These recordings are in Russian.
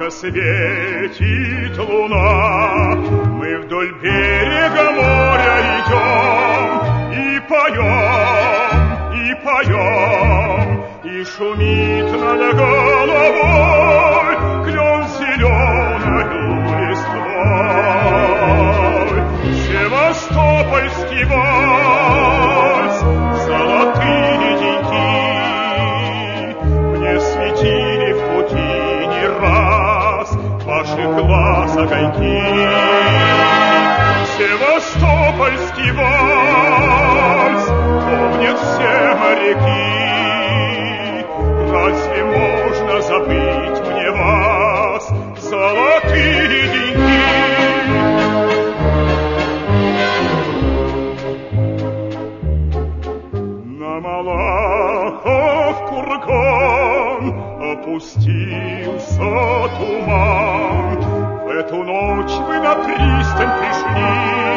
Светит луна, мы вдоль берега моря идем и поем, и шумит над головой клен зеленою листвой. Севастопольский вальс, золотые деньки мне светили в пути не раз. Ваших глаз огоньки, севастопольский вальс помнят все моряки. Разве можно забыть мне вас, золотые деньги? На Малахов курган опустился туман. В эту ночь вы на пристань пришли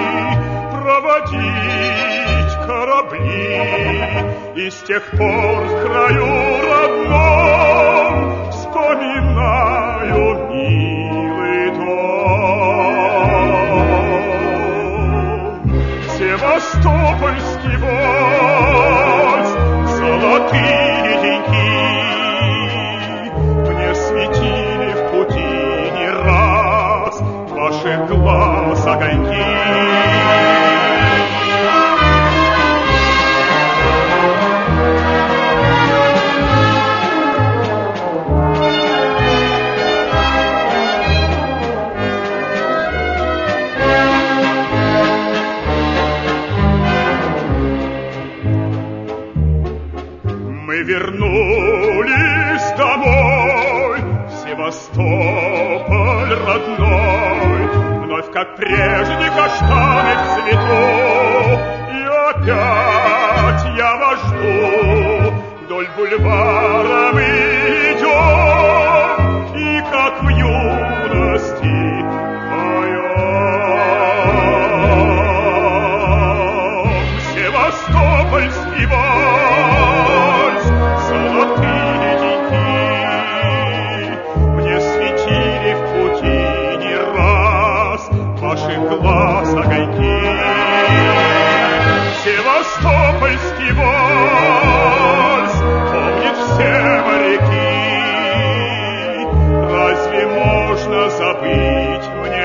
проводить корабли, и с тех пор в краю родном вспоминаю милый дом. Севастопольский вальс, золотые деньги мне светили в пути не раз. Ваших глаз огоньки. Мы вернулись домой, в Севастополь родной, вновь, как прежде, каштаны в цвету, и опять я вас жду. Вдоль бульвара мы идем, и как в юности поем. Севастопольский вальс, золотые деньги мне светили в пути не раз. Ваших глаз огоньки, севастопольский вальс помнит все моряки. Разве можно забыть мне